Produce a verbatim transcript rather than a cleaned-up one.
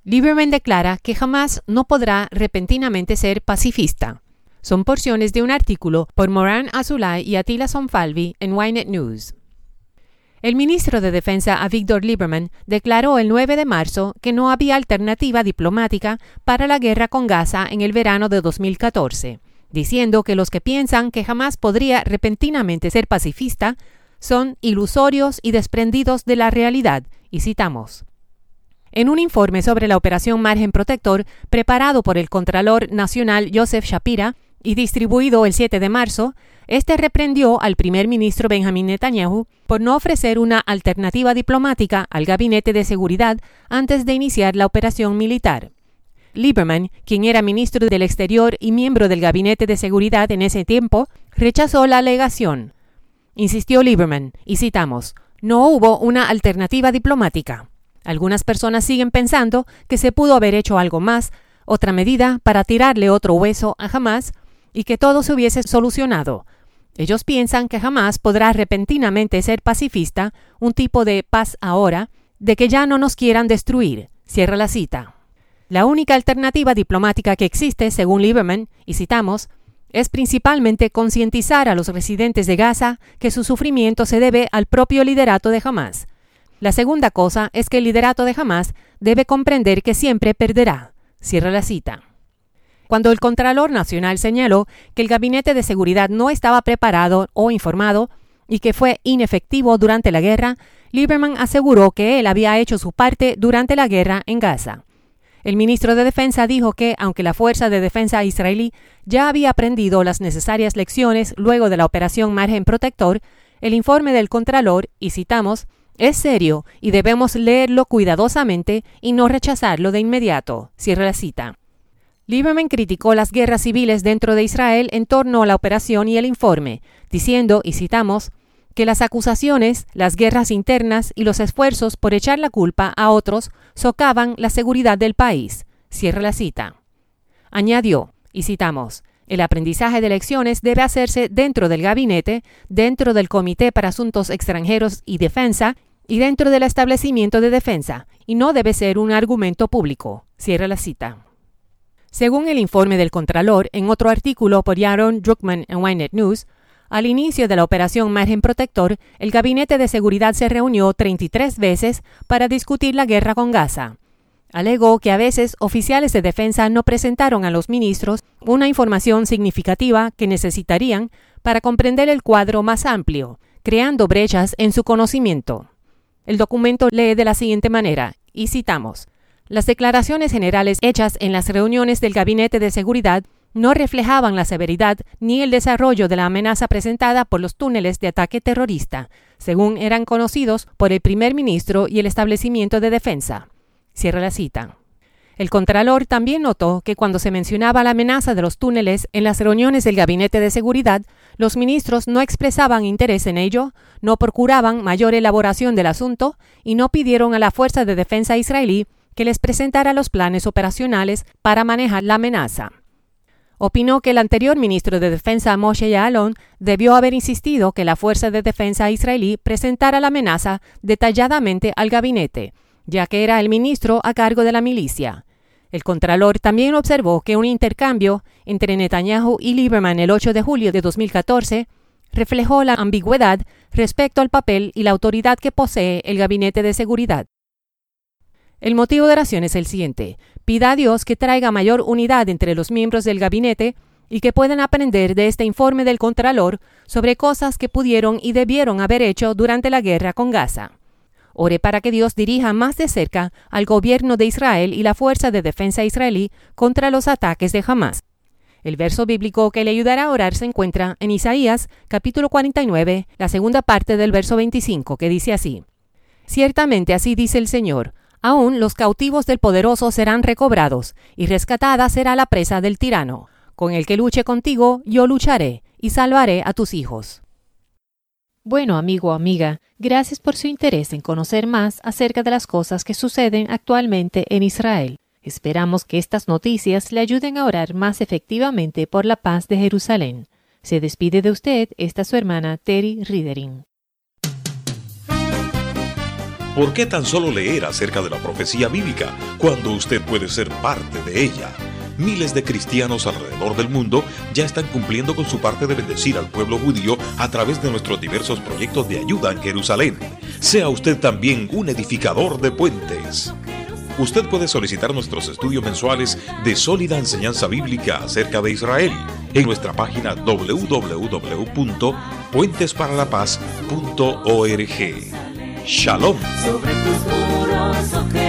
Lieberman declara que jamás no podrá repentinamente ser pacifista. Son porciones de un artículo por Moran Azoulay y Attila Szonfalvi en Ynet News. El ministro de Defensa Avigdor Lieberman declaró el nueve de marzo que no había alternativa diplomática para la guerra con Gaza en el verano de dos mil catorce, diciendo que los que piensan que jamás podría repentinamente ser pacifista son ilusorios y desprendidos de la realidad, y citamos. En un informe sobre la Operación Margen Protector preparado por el Contralor Nacional Joseph Shapira y distribuido el siete de marzo, este reprendió al primer ministro Benjamin Netanyahu por no ofrecer una alternativa diplomática al Gabinete de Seguridad antes de iniciar la operación militar. Lieberman, quien era ministro del Exterior y miembro del Gabinete de Seguridad en ese tiempo, rechazó la alegación. Insistió Lieberman, y citamos, no hubo una alternativa diplomática. Algunas personas siguen pensando que se pudo haber hecho algo más, otra medida para tirarle otro hueso a Hamás y que todo se hubiese solucionado. Ellos piensan que Hamás podrá repentinamente ser pacifista, un tipo de paz ahora, de que ya no nos quieran destruir. Cierra la cita. La única alternativa diplomática que existe, según Lieberman, y citamos, es principalmente concientizar a los residentes de Gaza que su sufrimiento se debe al propio liderato de Hamás. La segunda cosa es que el liderato de Hamás debe comprender que siempre perderá. Cierra la cita. Cuando el Contralor Nacional señaló que el Gabinete de Seguridad no estaba preparado o informado y que fue inefectivo durante la guerra, Lieberman aseguró que él había hecho su parte durante la guerra en Gaza. El ministro de Defensa dijo que, aunque la Fuerza de Defensa israelí ya había aprendido las necesarias lecciones luego de la Operación Margen Protector, el informe del Contralor, y citamos, es serio y debemos leerlo cuidadosamente y no rechazarlo de inmediato. Cierra la cita. Lieberman criticó las guerras civiles dentro de Israel en torno a la operación y el informe, diciendo, y citamos, que las acusaciones, las guerras internas y los esfuerzos por echar la culpa a otros socavan la seguridad del país. Cierra la cita. Añadió, y citamos, el aprendizaje de lecciones debe hacerse dentro del gabinete, dentro del Comité para Asuntos Extranjeros y Defensa y dentro del establecimiento de defensa, y no debe ser un argumento público. Cierra la cita. Según el informe del Contralor, en otro artículo por Yaron Druckmann en Ynet News, al inicio de la Operación Margen Protector, el Gabinete de Seguridad se reunió treinta y tres veces para discutir la guerra con Gaza. Alegó que a veces oficiales de defensa no presentaron a los ministros una información significativa que necesitarían para comprender el cuadro más amplio, creando brechas en su conocimiento. El documento lee de la siguiente manera, y citamos, las declaraciones generales hechas en las reuniones del Gabinete de Seguridad no reflejaban la severidad ni el desarrollo de la amenaza presentada por los túneles de ataque terrorista, según eran conocidos por el primer ministro y el establecimiento de defensa. Cierra la cita. El Contralor también notó que cuando se mencionaba la amenaza de los túneles en las reuniones del Gabinete de Seguridad, los ministros no expresaban interés en ello, no procuraban mayor elaboración del asunto y no pidieron a la Fuerza de Defensa israelí que les presentara los planes operacionales para manejar la amenaza. Opinó que el anterior ministro de Defensa Moshe Ya'alon debió haber insistido que la Fuerza de Defensa israelí presentara la amenaza detalladamente al gabinete, ya que era el ministro a cargo de la milicia. El Contralor también observó que un intercambio entre Netanyahu y Lieberman el ocho de julio de dos mil catorce reflejó la ambigüedad respecto al papel y la autoridad que posee el Gabinete de Seguridad. El motivo de oración es el siguiente. Pida a Dios que traiga mayor unidad entre los miembros del gabinete y que puedan aprender de este informe del Contralor sobre cosas que pudieron y debieron haber hecho durante la guerra con Gaza. Ore para que Dios dirija más de cerca al gobierno de Israel y la Fuerza de Defensa israelí contra los ataques de Hamás. El verso bíblico que le ayudará a orar se encuentra en Isaías, capítulo cuarenta y nueve, la segunda parte del verso veinticinco, que dice así. Ciertamente así dice el Señor, aún los cautivos del poderoso serán recobrados, y rescatada será la presa del tirano. Con el que luche contigo, yo lucharé, y salvaré a tus hijos. Bueno, amigo o amiga, gracias por su interés en conocer más acerca de las cosas que suceden actualmente en Israel. Esperamos que estas noticias le ayuden a orar más efectivamente por la paz de Jerusalén. Se despide de usted esta su hermana Terry Ridering. ¿Por qué tan solo leer acerca de la profecía bíblica cuando usted puede ser parte de ella? Miles de cristianos alrededor del mundo ya están cumpliendo con su parte de bendecir al pueblo judío a través de nuestros diversos proyectos de ayuda en Jerusalén. Sea usted también un edificador de puentes. Usted puede solicitar nuestros estudios mensuales de sólida enseñanza bíblica acerca de Israel en nuestra página doble u doble u doble u punto puentes para la paz punto org. Shalom. Sobre tus muros, oh